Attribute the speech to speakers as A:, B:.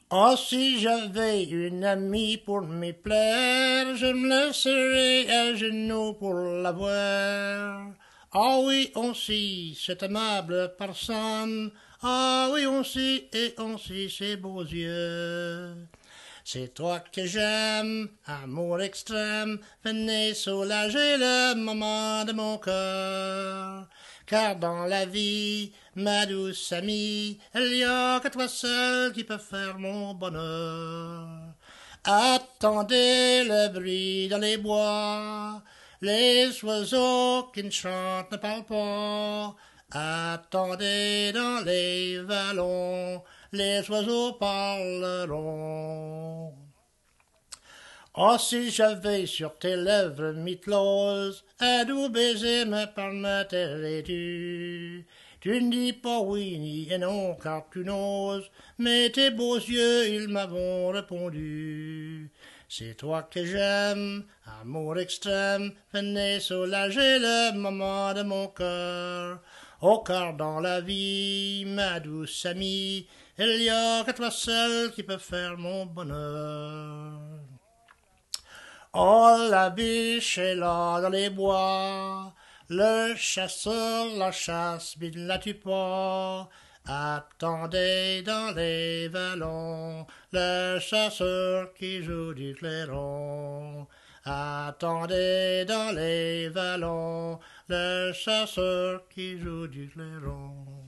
A: Oh, si j'avais une amie pour m'y plaire, je me laisserais à genoux pour la voir. Ah oui, on sait, cette aimable personne. Ah oui, on sait, et on sait ses beaux yeux. C'est toi que j'aime, amour extrême, venez soulager le moment de mon cœur. Car dans la vie, ma douce amie, il n'y a que toi seul qui peut faire mon bonheur. Attendez le bruit dans les bois, les oiseaux qui ne chantent ne parlent pas. Attendez dans les vallons, les oiseaux parleront. Oh, si j'avais sur tes lèvres mi-closes un doux baiser me permettrais-tu? Tu ne dis pas oui ni non car tu n'oses, mais tes beaux yeux ils m'avons répondu. C'est toi que j'aime, amour extrême, venez soulager le moment de mon cœur. Oh, car dans la vie, ma douce amie, il n'y a que toi seul qui peut faire mon bonheur. Oh, la biche est là dans les bois, le chasseur la chasse, mais ne la tue pas. Attendez dans les vallons, le chasseur qui joue du clairon. Attendez dans les vallons, le chasseur qui joue du clairon.